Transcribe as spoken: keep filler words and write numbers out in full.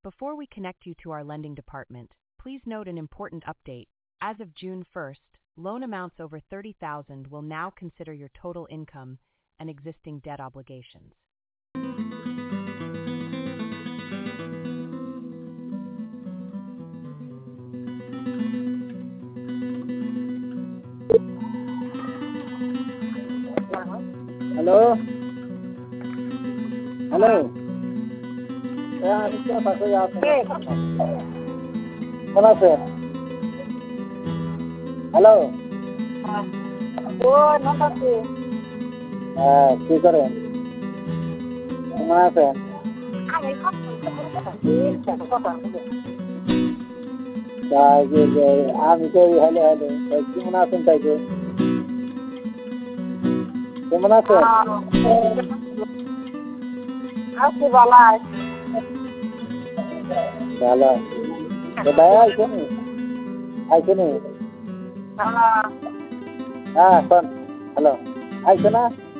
Before we connect you to our lending department, please note an important update. As of June first, loan amounts over thirty thousand will now consider your total income and existing debt obligations. Hello? Hello? Yeah, I'm just going to ask you. Hello? ও নমস্তে হ্যাঁ কি করেন কেমন আছেন আমি তাই যে যে আমি তো হ্যালো হ্যালো কেমন আছেন তাই যে কেমন আছেন আছি বালাই ভালো তো ভাই আইছেন আইছেন হ্যাঁ কোন হ্যালো আইছে না